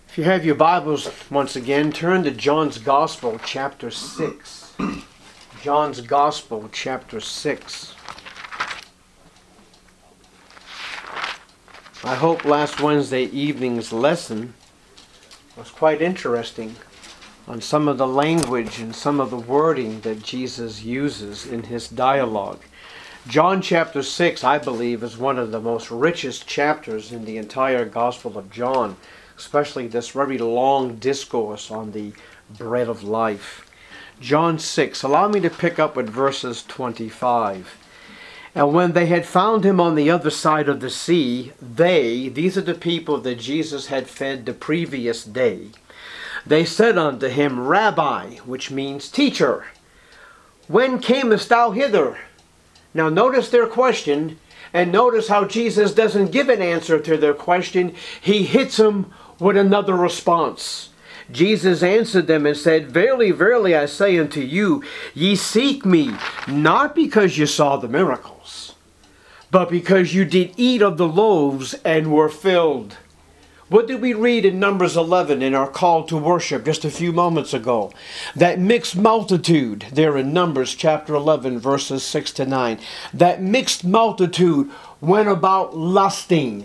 If you have your Bibles, once again, turn to John's Gospel, chapter 6. John's Gospel, chapter 6. I hope last Wednesday evening's lesson was quite interesting on some of the language and some of the wording that Jesus uses in his dialogue. John chapter 6, I believe, is one of the most richest chapters in the entire Gospel of John, especially this very long discourse on the bread of life. John 6, allow me to pick up with verses 25. And when they had found him on the other side of the sea, these are the people that Jesus had fed the previous day, they said unto him, Rabbi, which means teacher, when camest thou hither? Now notice their question, and notice how Jesus doesn't give an answer to their question. He hits them with another response. Jesus answered them and said, Verily, verily, I say unto you, ye seek me, not because you saw the miracles, but because you did eat of the loaves and were filled. What did we read in Numbers 11 in our call to worship just a few moments ago? That mixed multitude there in Numbers chapter 11 verses 6 to 9. That mixed multitude went about lusting.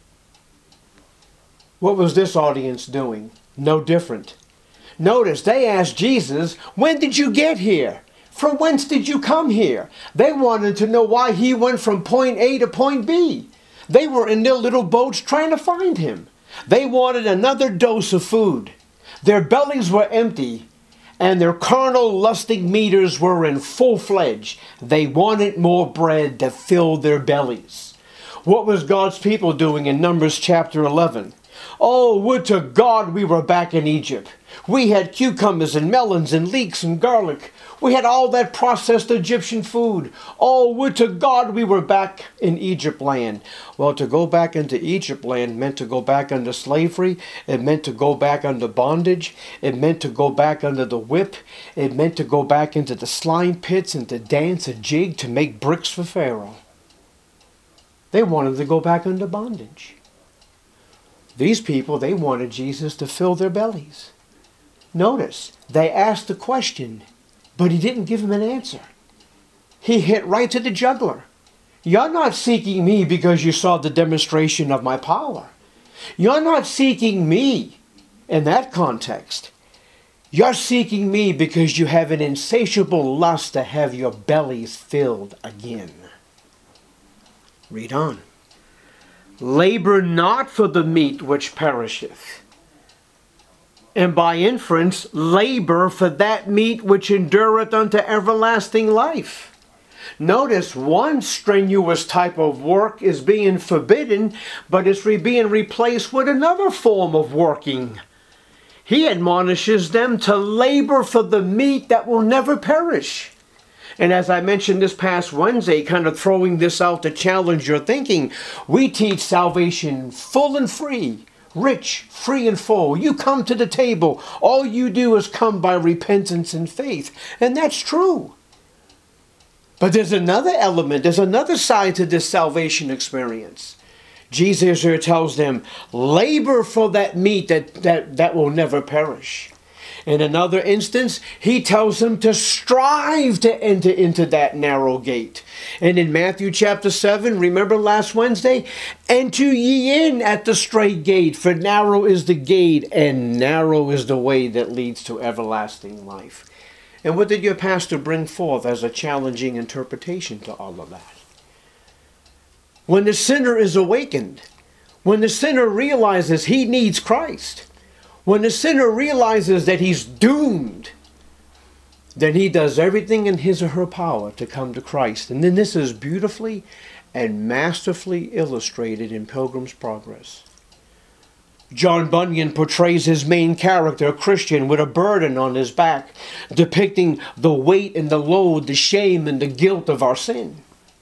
What was this audience doing? No different. Notice they asked Jesus, when did you get here? From whence did you come here? They wanted to know why he went from point A to point B. They were in their little boats trying to find him. They wanted another dose of food. Their bellies were empty, and their carnal lusting meters were in full-fledged. They wanted more bread to fill their bellies. What was God's people doing in Numbers chapter 11? Oh, would to God we were back in Egypt. We had cucumbers and melons and leeks and garlic. We had all that processed Egyptian food. Oh, would to God we were back in Egypt land. Well, to go back into Egypt land meant to go back under slavery. It meant to go back under bondage. It meant to go back under the whip. It meant to go back into the slime pits and to dance a jig to make bricks for Pharaoh. They wanted to go back under bondage. These people, they wanted Jesus to fill their bellies. Notice, they asked the question, but he didn't give them an answer. He hit right to the jugular. You're not seeking me because you saw the demonstration of my power. You're not seeking me in that context. You're seeking me because you have an insatiable lust to have your bellies filled again. Read on. Labor not for the meat which perisheth, and by inference labor for that meat which endureth unto everlasting life. Notice one strenuous type of work is being forbidden, but it's being replaced with another form of working. He admonishes them to labor for the meat that will never perish. And as I mentioned this past Wednesday, kind of throwing this out to challenge your thinking, we teach salvation full and free, rich, free and full. You come to the table. All you do is come by repentance and faith. And that's true. But there's another element, there's another side to this salvation experience. Jesus here tells them, labor for that meat that will never perish. In another instance, he tells them to strive to enter into that narrow gate. And in Matthew chapter 7, remember last Wednesday? Enter ye in at the straight gate, for narrow is the gate, and narrow is the way that leads to everlasting life. And what did your pastor bring forth as a challenging interpretation to all of that? When the sinner is awakened, when the sinner realizes he needs Christ, when the sinner realizes that he's doomed, then he does everything in his or her power to come to Christ. And then this is beautifully and masterfully illustrated in Pilgrim's Progress. John Bunyan portrays his main character, a Christian, with a burden on his back, depicting the weight and the load, the shame and the guilt of our sin.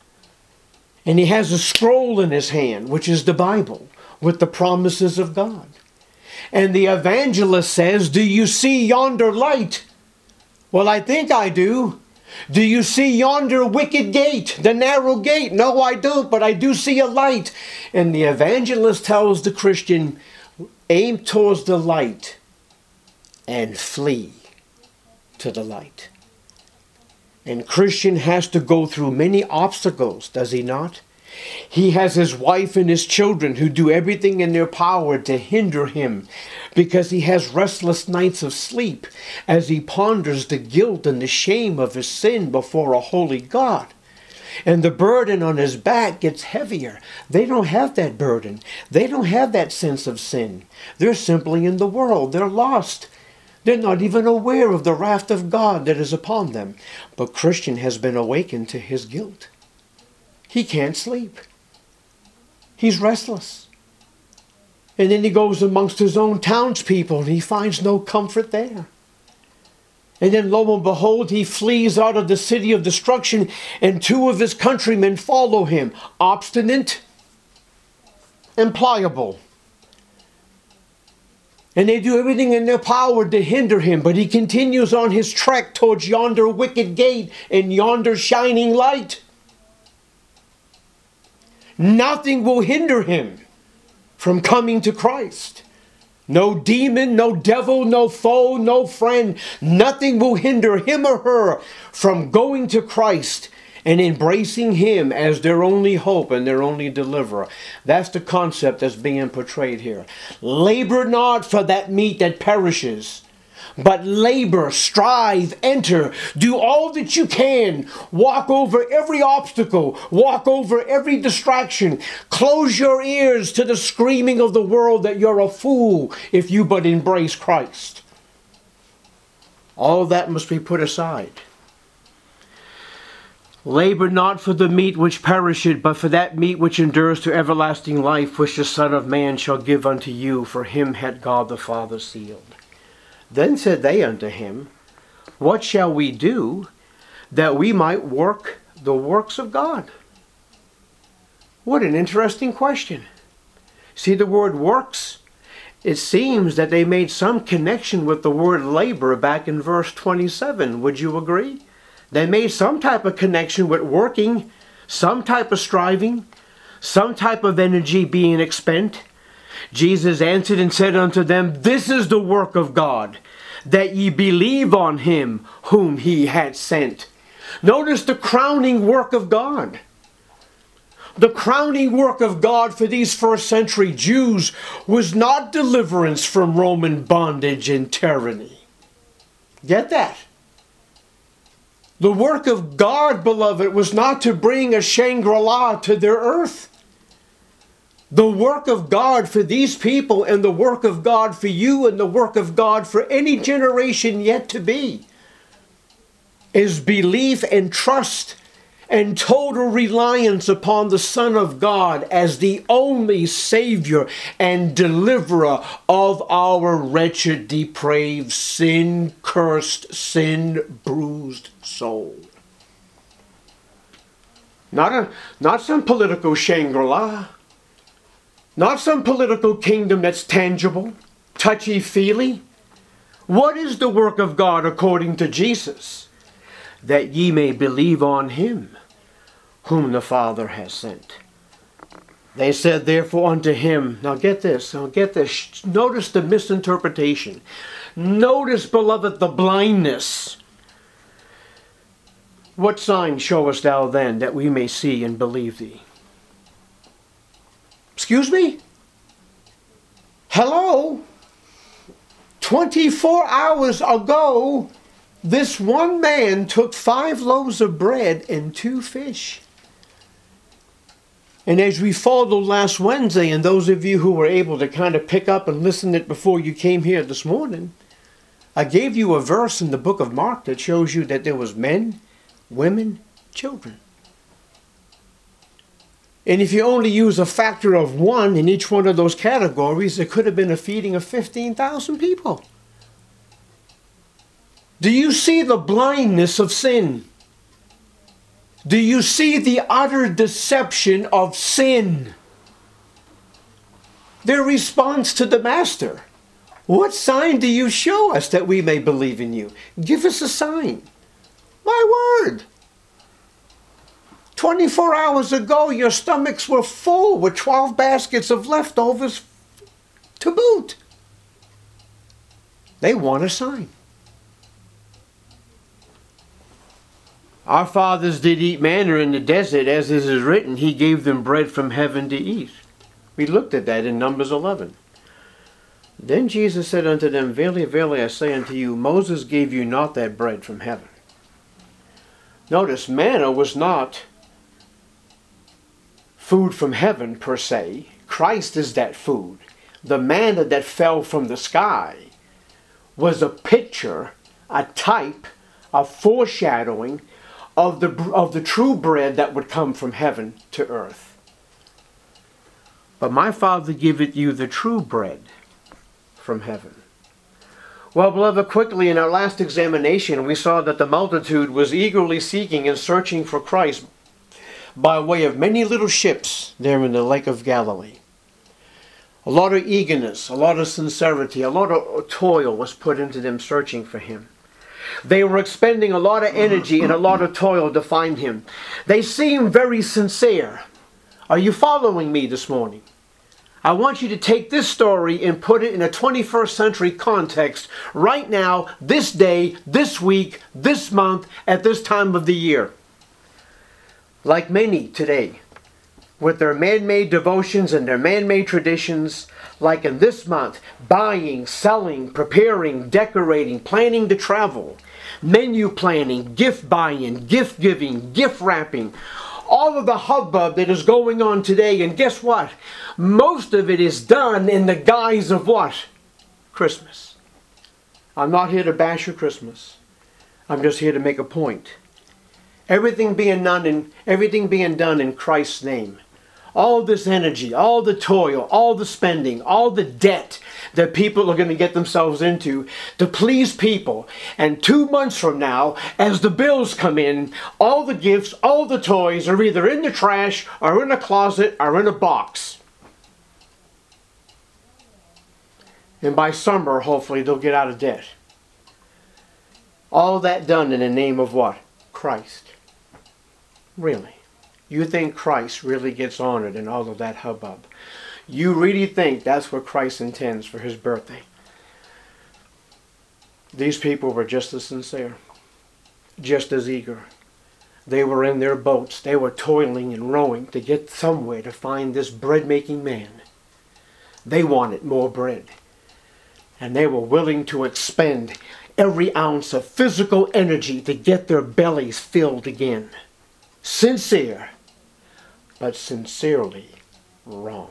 And he has a scroll in his hand, which is the Bible, with the promises of God. And the evangelist says, do you see yonder light? Well, I think I do. Do you see yonder wicket gate, the narrow gate? No, I don't, but I do see a light. And the evangelist tells the Christian, Aim towards the light and flee to the light. And Christian has to go through many obstacles, does he not? He has his wife and his children who do everything in their power to hinder him, because he has restless nights of sleep as he ponders the guilt and the shame of his sin before a holy God. And the burden on his back gets heavier. They don't have that burden. They don't have that sense of sin. They're simply in the world. They're lost. They're not even aware of the wrath of God that is upon them. But Christian has been awakened to his guilt. He can't sleep. He's restless. And then he goes amongst his own townspeople and he finds no comfort there. And then lo and behold, he flees out of the city of destruction, and two of his countrymen follow him, obstinate and pliable. And they do everything in their power to hinder him, but he continues on his trek towards yonder wicket gate and yonder shining light. Nothing will hinder him from coming to Christ. No demon, no devil, no foe, no friend. Nothing will hinder him or her from going to Christ and embracing him as their only hope and their only deliverer. That's the concept that's being portrayed here. Labor not for that meat that perishes, but labor, strive, enter, do all that you can. Walk over every obstacle, walk over every distraction. Close your ears to the screaming of the world that you're a fool if you but embrace Christ. All that must be put aside. Labor not for the meat which perisheth, but for that meat which endures to everlasting life, which the Son of Man shall give unto you, for him hath God the Father sealed. Then said they unto him, What shall we do that we might work the works of God? What an interesting question. See the word works? It seems that they made some connection with the word labor back in verse 27. Would you agree? They made some type of connection with working, some type of striving, some type of energy being expended. Jesus answered and said unto them, This is the work of God, that ye believe on him whom he had sent. Notice the crowning work of God. The crowning work of God for these first century Jews was not deliverance from Roman bondage and tyranny. Get that? The work of God, beloved, was not to bring a Shangri-La to their earth. The work of God for these people and the work of God for you and the work of God for any generation yet to be is belief and trust and total reliance upon the Son of God as the only Savior and deliverer of our wretched, depraved, sin-cursed, sin-bruised soul. Not some political Shangri-La. Not some political kingdom that's tangible, touchy-feely. What is the work of God according to Jesus? That ye may believe on him whom the Father has sent. They said therefore unto him, now get this, notice the misinterpretation. Notice, beloved, the blindness. What sign showest thou then that we may see and believe thee? Excuse me? Hello? 24 hours ago, this one man took 5 loaves of bread and 2 fish. And as we followed last Wednesday, and those of you who were able to kind of pick up and listen to it before you came here this morning, I gave you a verse in the book of Mark that shows you that there was men, women, children. And if you only use a factor of 1 in each one of those categories, it could have been a feeding of 15,000 people. Do you see the blindness of sin? Do you see the utter deception of sin? Their response to the Master. What sign do you show us that we may believe in you? Give us a sign. My word. 24 hours ago, your stomachs were full with 12 baskets of leftovers to boot. They want a sign. Our fathers did eat manna in the desert, as it is written, he gave them bread from heaven to eat. We looked at that in Numbers 11. Then Jesus said unto them, Verily, verily, I say unto you, Moses gave you not that bread from heaven. Notice, manna was not food from heaven per se. Christ is that food. The manna that fell from the sky was a picture, a type, a foreshadowing of the true bread that would come from heaven to earth. But my Father giveth you the true bread from heaven. Well, beloved, quickly in our last examination, we saw that the multitude was eagerly seeking and searching for Christ by way of many little ships there in the Lake of Galilee. A lot of eagerness, a lot of sincerity, a lot of toil was put into them searching for him. They were expending a lot of energy and a lot of toil to find him. They seemed very sincere. Are you following me this morning? I want you to take this story and put it in a 21st century context right now, this day, this week, this month, at this time of the year. Like many today, with their man-made devotions and their man-made traditions, like in this month, buying, selling, preparing, decorating, planning to travel, menu planning, gift buying, gift giving, gift wrapping, all of the hubbub that is going on today. And guess what? Most of it is done in the guise of what? Christmas. I'm not here to bash your Christmas. I'm just here to make a point. Everything being done in Christ's name. All this energy, all the toil, all the spending, all the debt that people are going to get themselves into to please people. And 2 months from now, as the bills come in, all the gifts, all the toys are either in the trash or in a closet or in a box. And by summer, hopefully, they'll get out of debt. All that done in the name of what? Christ. Really? You think Christ really gets honored in all of that hubbub? You really think that's what Christ intends for his birthday? These people were just as sincere, just as eager. They were in their boats. They were toiling and rowing to get somewhere to find this bread-making man. They wanted more bread. And they were willing to expend every ounce of physical energy to get their bellies filled again. Sincere, but sincerely wrong.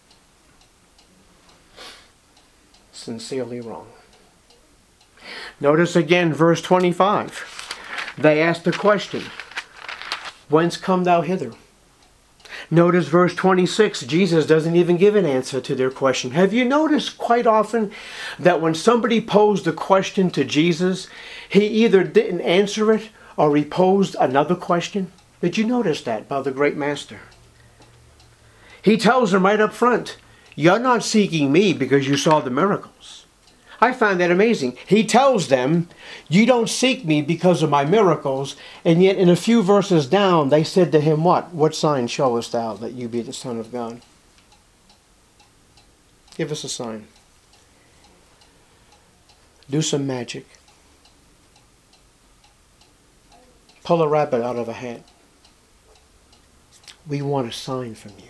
Sincerely wrong. Notice again verse 25. They asked the question, whence come thou hither? Notice verse 26. Jesus doesn't even give an answer to their question. Have you noticed quite often that when somebody posed a question to Jesus, he either didn't answer it or he posed another question? Did you notice that by the great master? He tells them right up front, you're not seeking me because you saw the miracles. I find that amazing. He tells them, you don't seek me because of my miracles, and yet in a few verses down, they said to him, what? What sign showest thou that you be the Son of God? Give us a sign. Do some magic. Pull a rabbit out of a hat. We want a sign from you.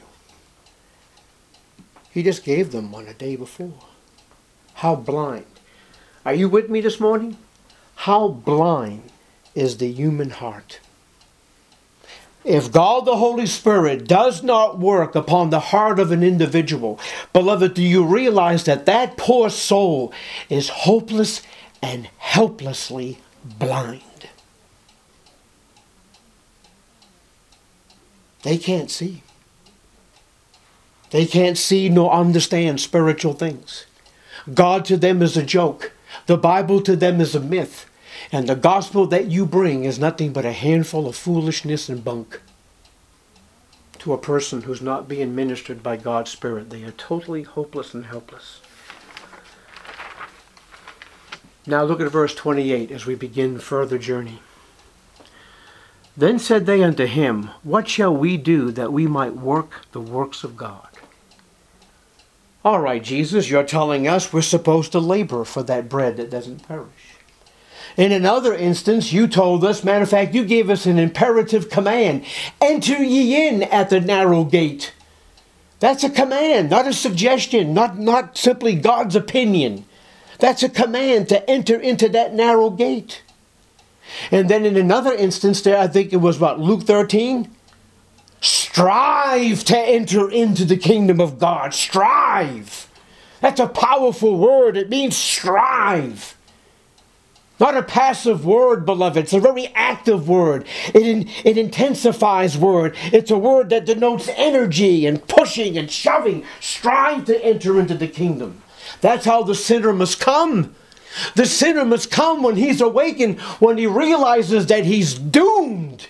He just gave them one a day before. How blind. Are you with me this morning? How blind is the human heart? If God the Holy Spirit does not work upon the heart of an individual, beloved, do you realize that that poor soul is hopeless and helplessly blind? They can't see. They can't see nor understand spiritual things. God to them is a joke. The Bible to them is a myth. And the gospel that you bring is nothing but a handful of foolishness and bunk. To a person who's not being ministered by God's Spirit, they are totally hopeless and helpless. Now look at verse 28 as we begin further journey. Then said they unto him, what shall we do that we might work the works of God? All right, Jesus, you're telling us we're supposed to labor for that bread that doesn't perish. In another instance, you told us, matter of fact, you gave us an imperative command. Enter ye in at the narrow gate. That's a command, not a suggestion, not simply God's opinion. That's a command to enter into that narrow gate. And then in another instance there, I think it was Luke 13? Strive to enter into the kingdom of God. Strive. That's a powerful word. It means strive. Not a passive word, beloved. It's a very active word. It intensifies word. It's a word that denotes energy and pushing and shoving. Strive to enter into the kingdom. That's how the sinner must come. The sinner must come when he's awakened, when he realizes that he's doomed.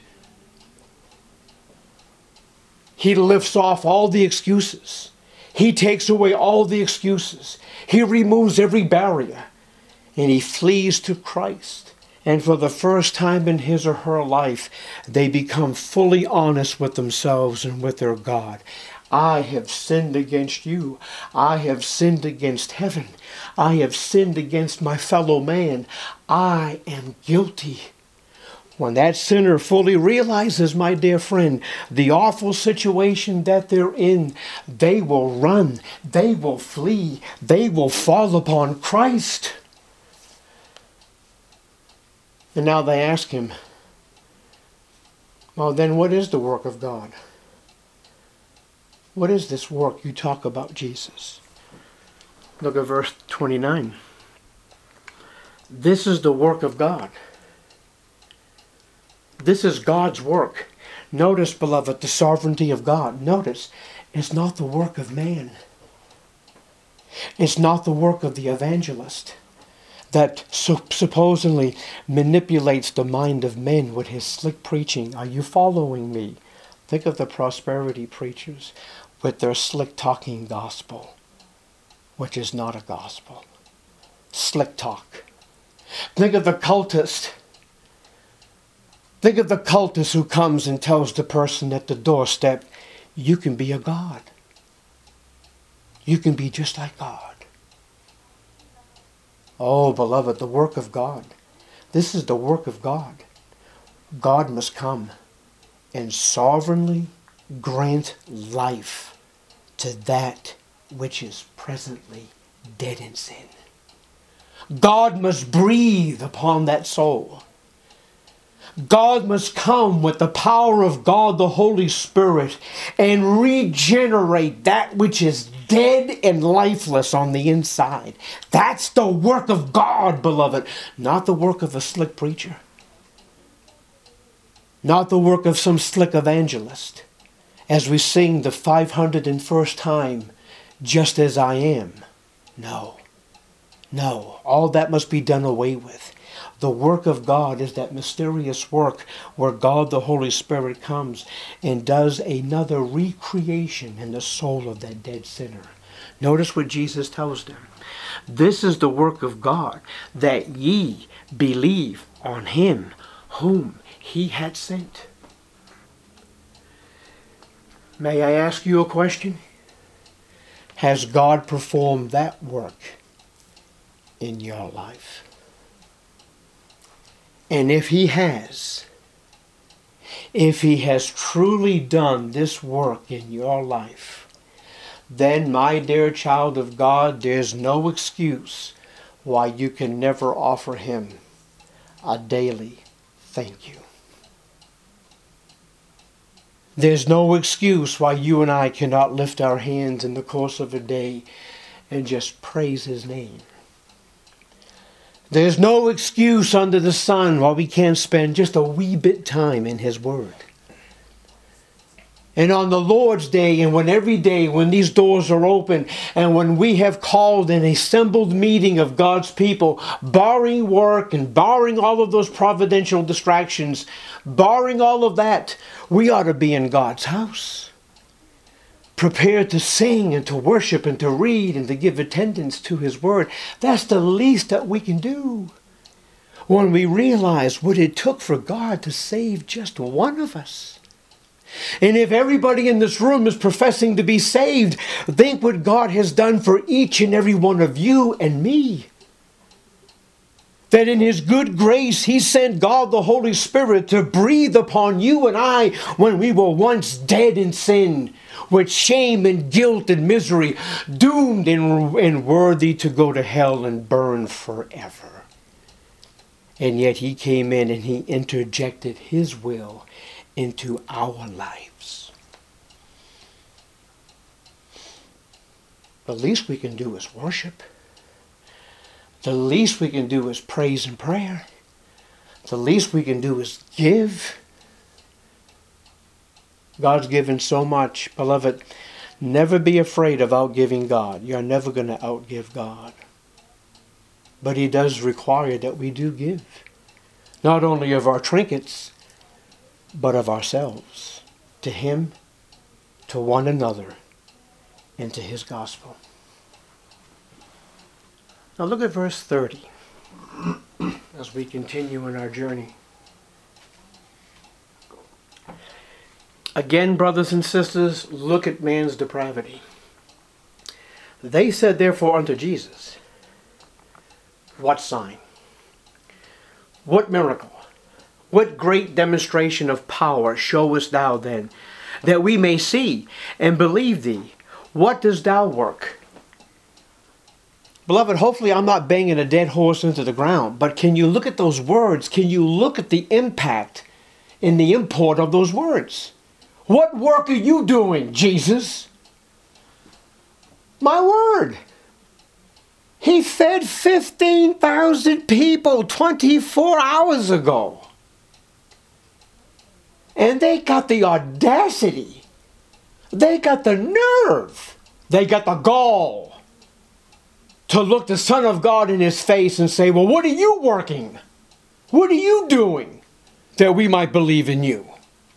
He lifts off all the excuses. He takes away all the excuses. He removes every barrier. And he flees to Christ. And for the first time in his or her life, they become fully honest with themselves and with their God. I have sinned against you. I have sinned against heaven. I have sinned against my fellow man. I am guilty. When that sinner fully realizes, my dear friend, the awful situation that they're in, they will run, they will flee, they will fall upon Christ. And now they ask him, well, then what is the work of God? What is this work you talk about, Jesus? Look at verse 29. This is the work of God. This is God's work. Notice, beloved, the sovereignty of God. Notice, it's not the work of man. It's not the work of the evangelist that supposedly manipulates the mind of men with his slick preaching. Are you following me? Think of the prosperity preachers with their slick talking gospel, which is not a gospel. Slick talk. Think of the cultist. Think of the cultist who comes and tells the person at the doorstep, you can be a god. You can be just like God. Oh, beloved, the work of God. This is the work of God. God must come and sovereignly grant life to that which is presently dead in sin. God must breathe upon that soul. God must come with the power of God, the Holy Spirit, and regenerate that which is dead and lifeless on the inside. That's the work of God, beloved, not the work of a slick preacher. Not the work of some slick evangelist. As we sing the 501st time, just as I am. No. No. All that must be done away with. The work of God is that mysterious work where God the Holy Spirit comes and does another recreation in the soul of that dead sinner. Notice what Jesus tells them. This is the work of God, that ye believe on him whom he had sent. May I ask you a question? Has God performed that work in your life? And if he has truly done this work in your life, then, my dear child of God, there's no excuse why you can never offer him a daily thank you. There's no excuse why you and I cannot lift our hands in the course of a day and just praise his name. There's no excuse under the sun why we can't spend just a wee bit time in his word. And on the Lord's day, and when every day when these doors are open, and when we have called an assembled meeting of God's people, barring work and barring all of those providential distractions, barring all of that, we ought to be in God's house, prepared to sing and to worship and to read and to give attendance to his word. That's the least that we can do. When we realize what it took for God to save just one of us. And if everybody in this room is professing to be saved, think what God has done for each and every one of you and me. That in His good grace, He sent God the Holy Spirit to breathe upon you and I when we were once dead in sin, with shame and guilt and misery, doomed and worthy to go to hell and burn forever. And yet He came in and He interjected His will into our lives. The least we can do is worship. The least we can do is praise and prayer. The least we can do is give. God's given so much. Beloved, never be afraid of outgiving God. You're never going to outgive God. But He does require that we do give. Not only of our trinkets, but of ourselves. To Him, to one another, and to His gospel. Now look at verse 30 as we continue in our journey. Again, brothers and sisters, look at man's depravity. They said therefore unto Jesus, what sign? What miracle? What great demonstration of power showest thou then, that we may see and believe thee? What dost thou work? Beloved, hopefully I'm not banging a dead horse into the ground, but can you look at those words? Can you look at the impact and the import of those words? What work are you doing, Jesus? My word. He fed 15,000 people 24 hours ago. And they got the audacity. They got the nerve. They got the gall to look the Son of God in His face and say, well, what are you working? What are you doing that we might believe in you?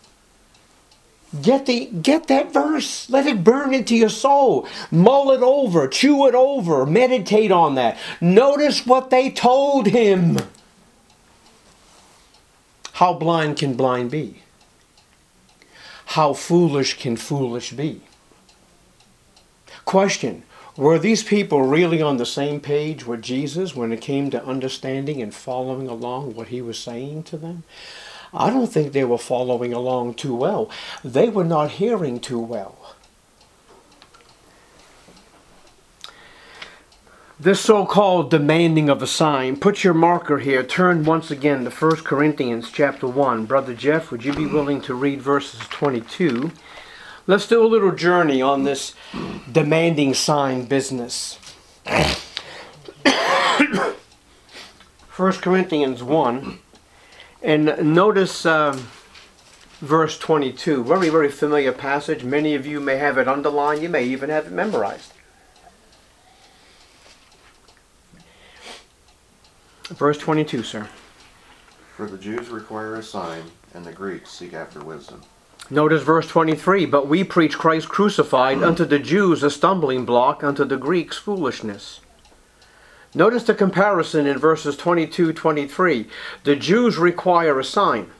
Get that verse. Let it burn into your soul. Mull it over. Chew it over. Meditate on that. Notice what they told Him. How blind can blind be? How foolish can foolish be? Question. Were these people really on the same page with Jesus when it came to understanding and following along what He was saying to them? I don't think they were following along too well. They were not hearing too well. This so-called demanding of a sign. Put your marker here. Turn once again to 1 Corinthians chapter 1. Brother Jeff, would you be willing to read verses 22? Let's do a little journey on this demanding sign business. 1 Corinthians 1. And notice verse 22. Very, very familiar passage. Many of you may have it underlined. You may even have it memorized. Verse 22, sir. For the Jews require a sign, and the Greeks seek after wisdom. Notice verse 23. But we preach Christ crucified, unto the Jews a stumbling block, unto the Greeks foolishness. Notice the comparison in verses 22, 23. The Jews require a sign.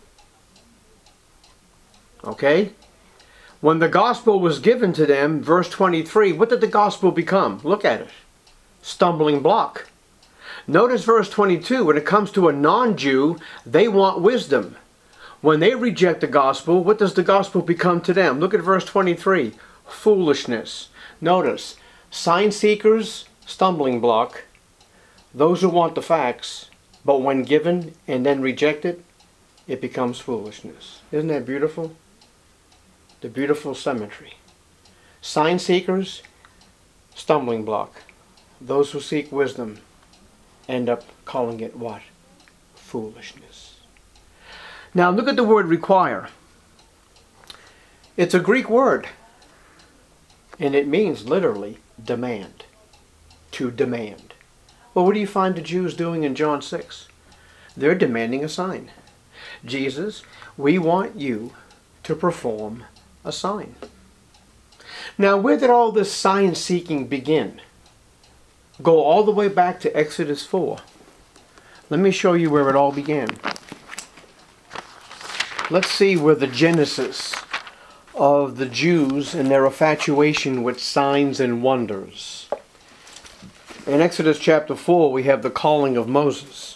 Okay? When the gospel was given to them, verse 23, what did the gospel become? Look at it. Stumbling block. Notice verse 22. When it comes to a non-Jew, they want wisdom. When they reject the gospel, what does the gospel become to them? Look at verse 23. Foolishness. Notice, sign seekers, stumbling block. Those who want the facts, but when given and then rejected, it becomes foolishness. Isn't that beautiful? The beautiful symmetry. Sign seekers, stumbling block. Those who seek wisdom end up calling it what? Foolishness. Now look at the word require. It's a Greek word, and it means literally demand. To demand. Well, what do you find the Jews doing in John 6? They're demanding a sign. Jesus, we want you to perform a sign. Now, where did all this sign seeking begin? Go all the way back to Exodus 4. Let me show you where it all began. Let's see where the genesis of the Jews and their infatuation with signs and wonders. In Exodus chapter 4, we have the calling of Moses.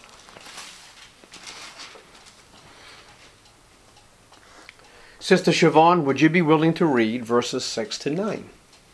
Sister Siobhan, would you be willing to read verses 6 to 9?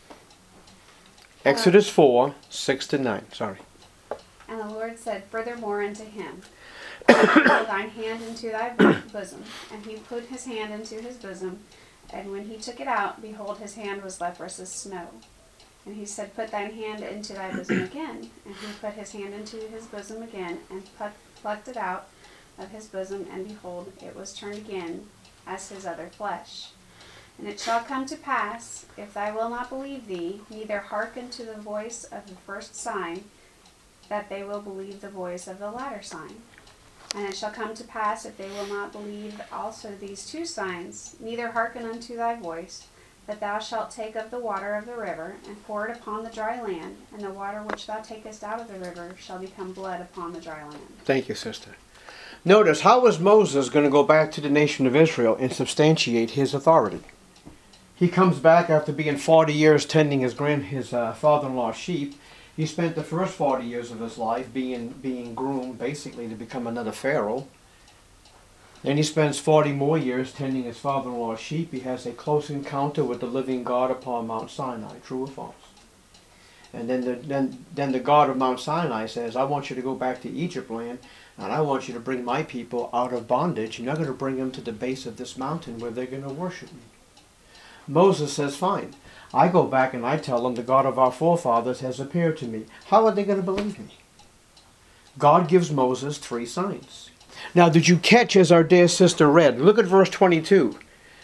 Exodus 4, 6 to 9. Sorry. And the Lord said furthermore unto him, Put thine hand into thy bosom. And he put his hand into his bosom, and when he took it out, behold, his hand was leprous as snow. And he said, Put thine hand into thy bosom again. And he put his hand into his bosom again, and plucked it out of his bosom, and behold, it was turned again as his other flesh. And it shall come to pass, if thou wilt not believe thee, neither hearken to the voice of the first sign, that they will believe the voice of the latter sign. And it shall come to pass, if they will not believe also these two signs, neither hearken unto thy voice, that thou shalt take of the water of the river, and pour it upon the dry land, and the water which thou takest out of the river shall become blood upon the dry land. Thank you, sister. Notice, how was Moses going to go back to the nation of Israel and substantiate his authority? He comes back after being 40 years tending his father-in-law's sheep. He spent the first 40 years of his life being groomed basically to become another Pharaoh. Then he spends 40 more years tending his father-in-law's sheep. He has a close encounter with the living God upon Mount Sinai. True or false? And then the God of Mount Sinai says, I want you to go back to Egypt land, and I want you to bring my people out of bondage, and you're going to bring them to the base of this mountain where they're going to worship me. Moses says, fine. I go back and I tell them the God of our forefathers has appeared to me. How are they going to believe me? God gives Moses 3 signs. Now, did you catch, as our dear sister read, look at verse 22.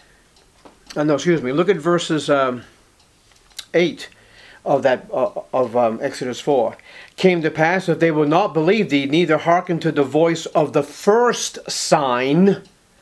Look at verses 8 of Exodus 4. Came to pass, if they will not believe thee, neither hearken to the voice of the first sign,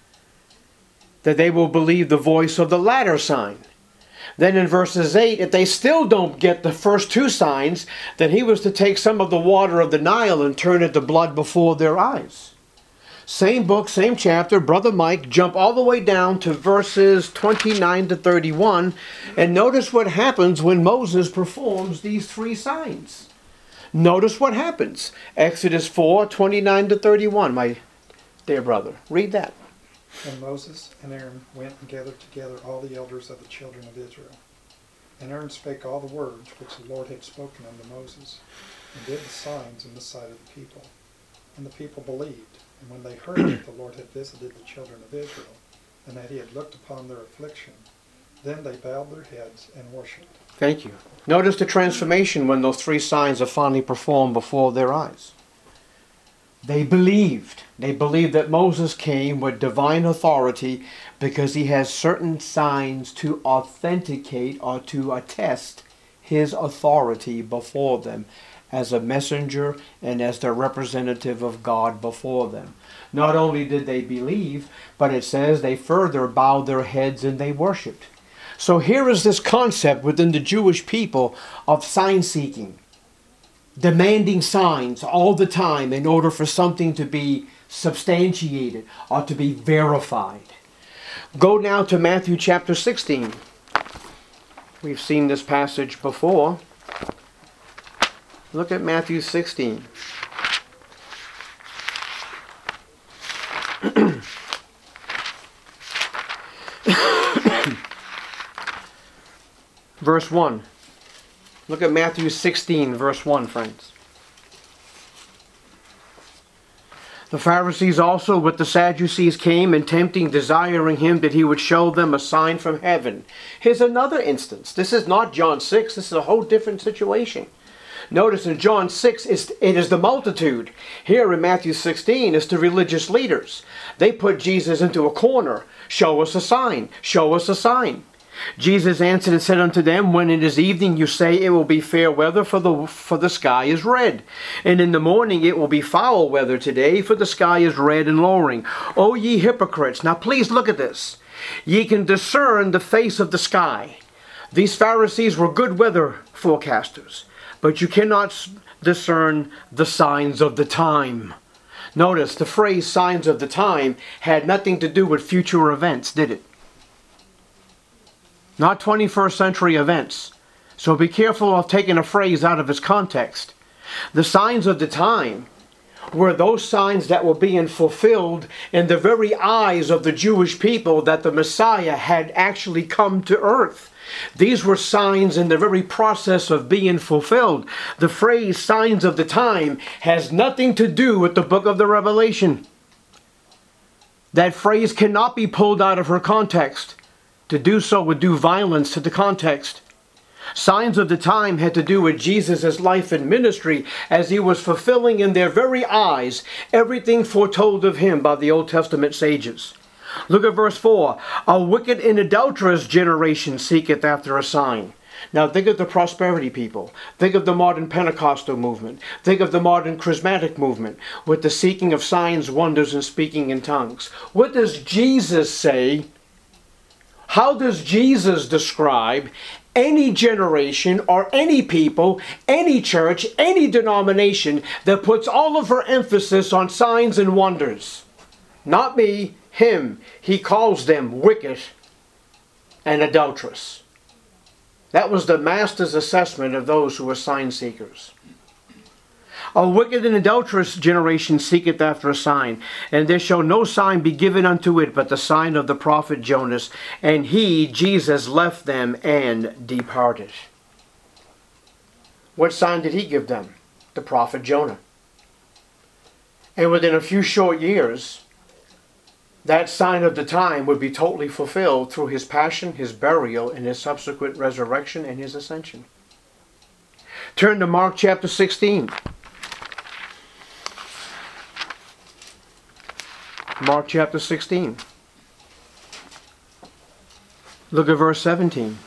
that they will believe the voice of the latter sign. Then in verses 8, if they still don't get the first 2 signs, then he was to take some of the water of the Nile and turn it to blood before their eyes. Same book, same chapter. Brother Mike, jump all the way down to verses 29 to 31, and notice what happens when Moses performs these 3 signs. Notice what happens. Exodus 4, 29 to 31, my dear brother. Read that. And Moses and Aaron went and gathered together all the elders of the children of Israel. And Aaron spake all the words which the Lord had spoken unto Moses, and did the signs in the sight of the people. And the people believed. And when they heard that the Lord had visited the children of Israel, and that he had looked upon their affliction, then they bowed their heads and worshipped. Thank you. Notice the transformation when those 3 signs are finally performed before their eyes. They believed. They believed that Moses came with divine authority because he has certain signs to authenticate or to attest his authority before them as a messenger and as the representative of God before them. Not only did they believe, but it says they further bowed their heads and they worshipped. So here is this concept within the Jewish people of sign seeking. Demanding signs all the time in order for something to be substantiated or to be verified. Go now to Matthew chapter 16. We've seen this passage before. Look at Matthew 16. Verse 1. Look at Matthew 16, verse 1, friends. The Pharisees also with the Sadducees came, and tempting, desiring him that he would show them a sign from heaven. Here's another instance. This is not John 6. This is a whole different situation. Notice in John 6, it is the multitude. Here in Matthew 16, it's the religious leaders. They put Jesus into a corner. Show us a sign. Show us a sign. Jesus answered and said unto them, when it is evening, you say it will be fair weather, for the sky is red. And in the morning it will be foul weather today, for the sky is red and lowering. O ye hypocrites! Now please look at this. Ye can discern the face of the sky. These Pharisees were good weather forecasters, but you cannot discern the signs of the time. Notice the phrase signs of the time had nothing to do with future events, did it? not 21st century events. So be careful of taking a phrase out of its context. The signs of the time were those signs that were being fulfilled in the very eyes of the Jewish people, that the Messiah had actually come to earth. These were signs in the very process of being fulfilled. The phrase signs of the time has nothing to do with the book of the Revelation. That phrase cannot be pulled out of her context. To do so would do violence to the context. Signs of the time had to do with Jesus' life and ministry as he was fulfilling in their very eyes everything foretold of him by the Old Testament sages. Look at verse 4. A wicked and adulterous generation seeketh after a sign. Now think of the prosperity people. Think of the modern Pentecostal movement. Think of the modern charismatic movement with the seeking of signs, wonders, and speaking in tongues. What does Jesus say? How does Jesus describe any generation or any people, any church, any denomination that puts all of her emphasis on signs and wonders? Not me, him. He calls them wicked and adulterous. That was the master's assessment of those who were sign seekers. A wicked and adulterous generation seeketh after a sign, and there shall no sign be given unto it but the sign of the prophet Jonas. And he, Jesus, left them and departed. What sign did he give them? The prophet Jonah. And within a few short years, that sign of the time would be totally fulfilled through his passion, his burial, and his subsequent resurrection and his ascension. Turn to Mark chapter 16. Mark chapter 16. Look at verse 17.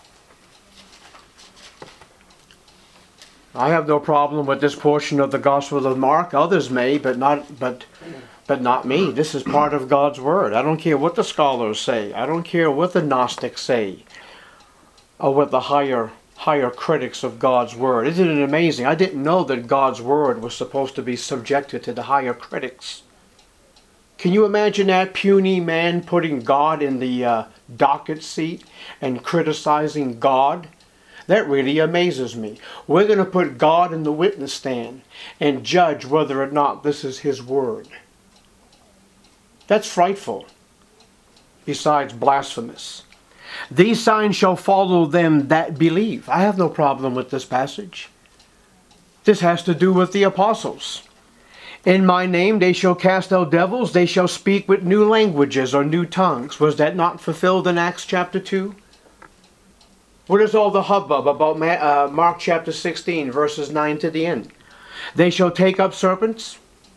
I have no problem with this portion of the Gospel of Mark. Others may, but not me. This is part of God's Word. I don't care what the scholars say. I don't care what the Gnostics say, or what the higher critics of God's Word. Isn't it amazing? I didn't know that God's Word was supposed to be subjected to the higher critics. Can you imagine that puny man putting God in the docket seat and criticizing God? That really amazes me. We're going to put God in the witness stand and judge whether or not this is His Word. That's frightful, besides blasphemous. These signs shall follow them that believe. I have no problem with this passage. This has to do with the apostles. In my name they shall cast out devils, they shall speak with new languages or new tongues. Was that not fulfilled in Acts chapter 2? What is all the hubbub about Mark chapter 16, verses 9 to the end? They shall take up serpents.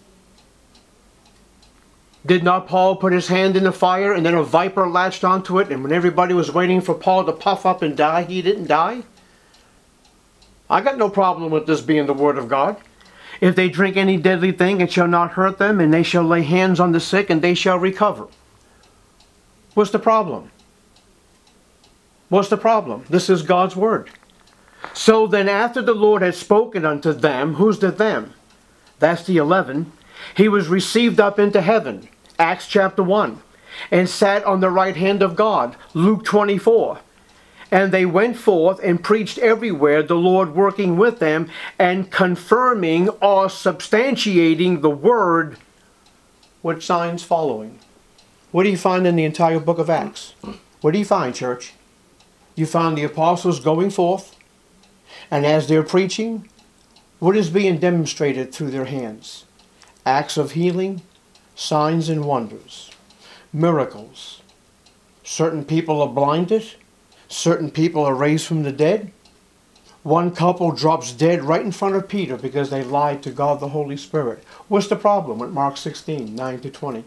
Did not Paul put his hand in the fire and then a viper latched onto it, and when everybody was waiting for Paul to puff up and die, he didn't die? I got no problem with this being the Word of God. If they drink any deadly thing, it shall not hurt them, and they shall lay hands on the sick, and they shall recover. What's the problem? What's the problem? This is God's Word. So then after the Lord had spoken unto them, who's the them? That's the 11. He was received up into heaven, Acts chapter 1, and sat on the right hand of God, Luke 24. And they went forth and preached everywhere, the Lord working with them and confirming or substantiating the word with signs following. What do you find in the entire book of Acts? What do you find, church? You find the apostles going forth, and as they're preaching, what is being demonstrated through their hands? Acts of healing, signs and wonders, miracles. Certain people are blinded. Certain people are raised from the dead. One couple drops dead right in front of Peter because they lied to God the Holy Spirit. What's the problem with Mark 16, 9 to 20?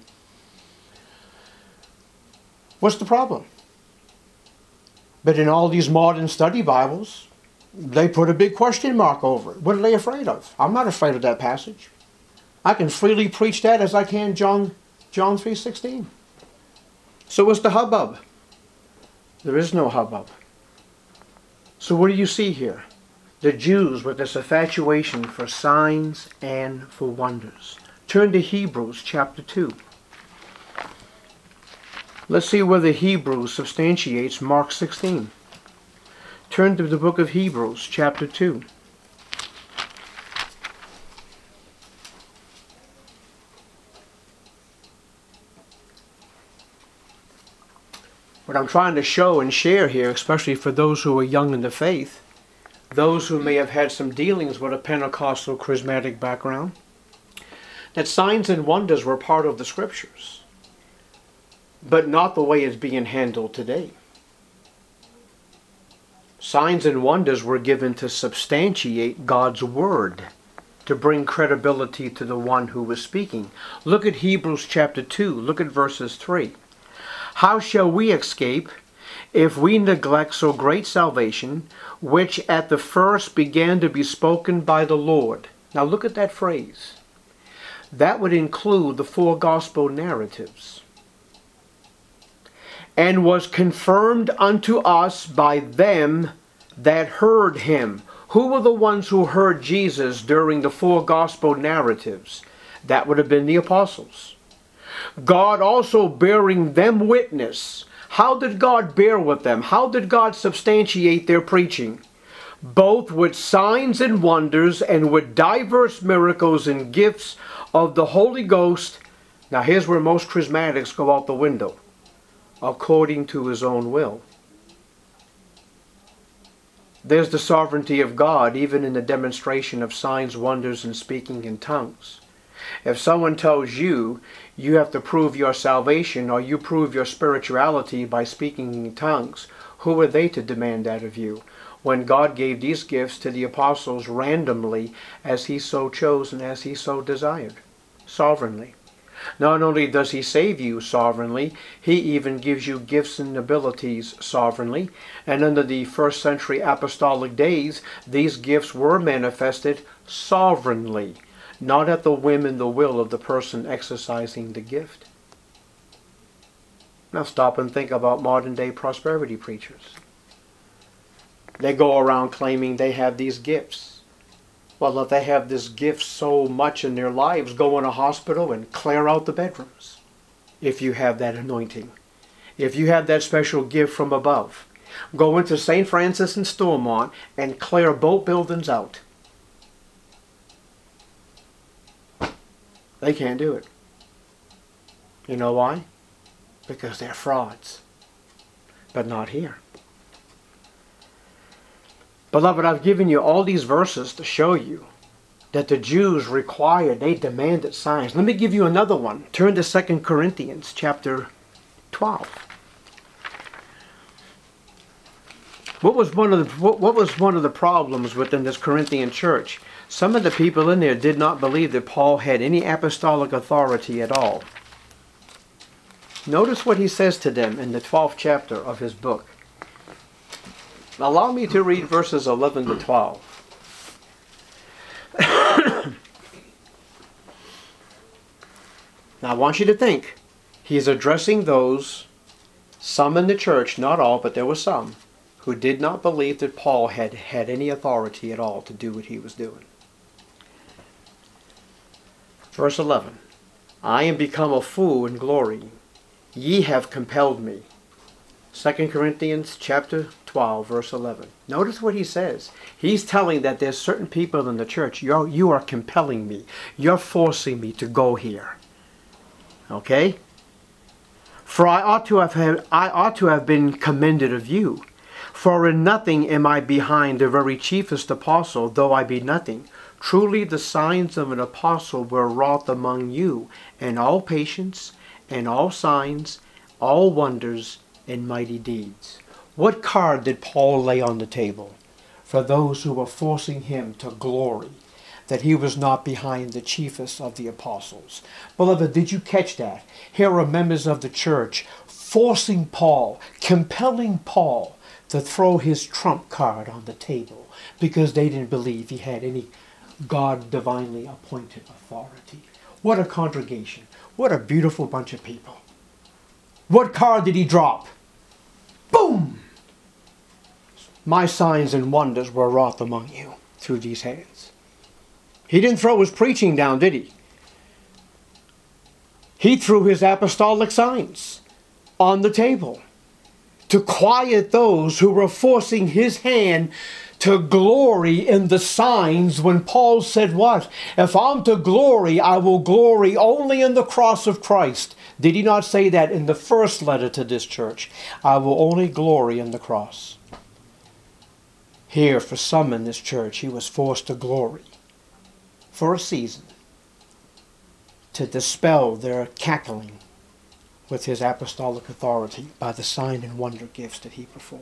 What's the problem? But in all these modern study Bibles, they put a big question mark over it. What are they afraid of? I'm not afraid of that passage. I can freely preach that as I can John 3:16. So what's the hubbub? There is no hubbub. So what do you see here? The Jews with this infatuation for signs and for wonders. Turn to Hebrews chapter 2. Let's see whether Hebrews substantiates Mark 16. Turn to the book of Hebrews, chapter 2. What I'm trying to show and share here, especially for those who are young in the faith, those who may have had some dealings with a Pentecostal charismatic background, that signs and wonders were part of the scriptures, but not the way it's being handled today. Signs and wonders were given to substantiate God's word, to bring credibility to the one who was speaking. Look at Hebrews chapter 2. Look at verses 3. How shall we escape if we neglect so great salvation, which at the first began to be spoken by the Lord? Now look at that phrase. That would include the 4 gospel narratives. And was confirmed unto us by them that heard him. Who were the ones who heard Jesus during the 4 gospel narratives? That would have been the apostles. God also bearing them witness. How did God bear with them? How did God substantiate their preaching? Both with signs and wonders and with diverse miracles and gifts of the Holy Ghost. Now here's where most charismatics go out the window. According to his own will. There's the sovereignty of God even in the demonstration of signs, wonders, and speaking in tongues. If someone tells you you have to prove your salvation or you prove your spirituality by speaking in tongues, who are they to demand that of you? When God gave these gifts to the apostles randomly as he so chose and as he so desired, sovereignly. Not only does he save you sovereignly, he even gives you gifts and abilities sovereignly. And under the first century apostolic days, these gifts were manifested sovereignly, not at the whim and the will of the person exercising the gift. Now stop and think about modern day prosperity preachers. They go around claiming they have these gifts. Well, if they have this gift so much in their lives, go in a hospital and clear out the bedrooms. If you have that anointing. If you have that special gift from above. Go into St. Francis and Stormont and clear both buildings out. They can't do it. You know why? Because they're frauds. But not here. Beloved, I've given you all these verses to show you that the Jews required, they demanded signs. Let me give you another one. Turn to 2 Corinthians chapter 12. What was one of the problems within this Corinthian church? Some of the people in there did not believe that Paul had any apostolic authority at all. Notice what he says to them in the 12th chapter of his book. Allow me to read verses 11 to 12. Now I want you to think. He's addressing those, some in the church, not all, but there were some, who did not believe that Paul had any authority at all to do what he was doing. Verse 11. I am become a fool in glory. Ye have compelled me. 2 Corinthians chapter 12, verse 11. Notice what he says. He's telling that there's certain people in the church, you are compelling me. You're forcing me to go here. Okay? For I ought to have been commended of you. For in nothing am I behind the very chiefest apostle, though I be nothing. Truly the signs of an apostle were wrought among you, and all patience, and all signs, all wonders, and mighty deeds. What card did Paul lay on the table for those who were forcing him to glory, that he was not behind the chiefest of the apostles? Beloved, did you catch that? Here are members of the church forcing Paul, compelling Paul to throw his trump card on the table because they didn't believe he had any God divinely appointed authority. What a congregation. What a beautiful bunch of people. What card did he drop? Boom! My signs and wonders were wrought among you through these hands. He didn't throw his preaching down, did he? He threw his apostolic signs. on the table to quiet those who were forcing his hand to glory in the signs, when Paul said what? If I'm to glory, I will glory only in the cross of Christ. Did he not say that in the first letter to this church? I will only glory in the cross. Here, for some in this church, he was forced to glory for a season to dispel their cackling with his apostolic authority by the sign and wonder gifts that he performed.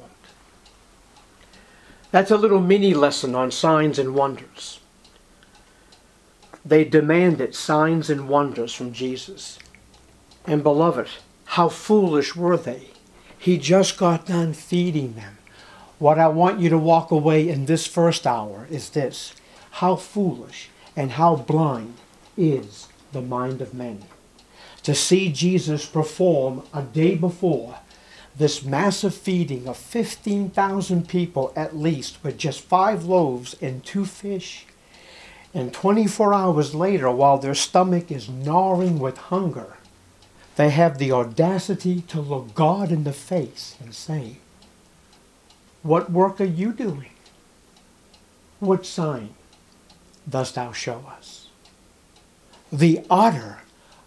That's a little mini lesson on signs and wonders. They demanded signs and wonders from Jesus. And beloved, how foolish were they? He just got done feeding them. What I want you to walk away in this first hour is this: how foolish and how blind is the mind of men. To see Jesus perform a day before this massive feeding of 15,000 people at least with just 5 loaves and 2 fish. And 24 hours later, while their stomach is gnawing with hunger, they have the audacity to look God in the face and say, "What work are you doing? What sign dost thou show us?" The utter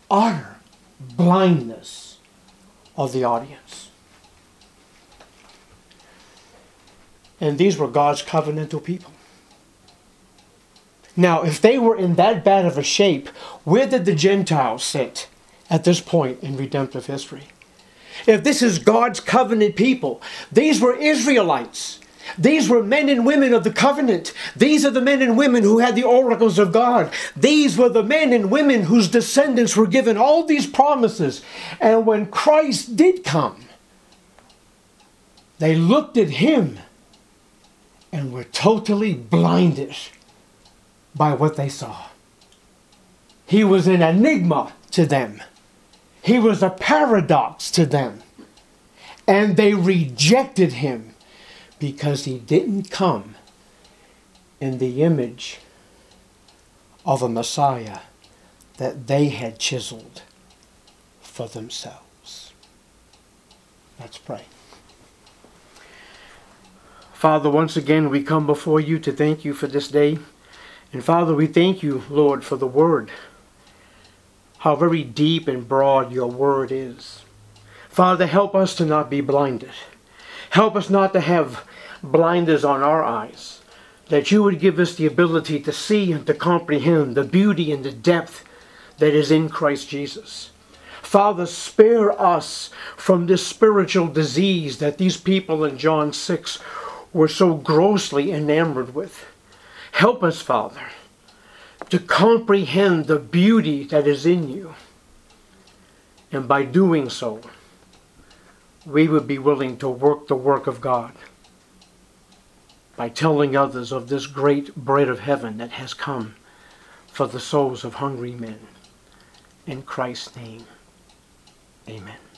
blindness of the audience. And these were God's covenantal people. Now, if they were in that bad of a shape, where did the Gentiles sit at this point in redemptive history? If this is God's covenant people, these were Israelites. These were men and women of the covenant. These are the men and women who had the oracles of God. These were the men and women whose descendants were given all these promises. And when Christ did come, they looked at him and were totally blinded by what they saw. He was an enigma to them. He was a paradox to them. And they rejected him because he didn't come in the image of a Messiah that they had chiseled for themselves. Let's pray. Father, once again we come before you to thank you for this day. And Father, we thank you, Lord, for the word. How very deep and broad your word is. Father, help us to not be blinded. Help us not to have blinders on our eyes. That you would give us the ability to see and to comprehend the beauty and the depth that is in Christ Jesus. Father, spare us from this spiritual disease that these people in John 6 were so grossly enamored with. Help us, Father, to comprehend the beauty that is in you. And by doing so, we would be willing to work the work of God by telling others of this great bread of heaven that has come for the souls of hungry men. In Christ's name, amen.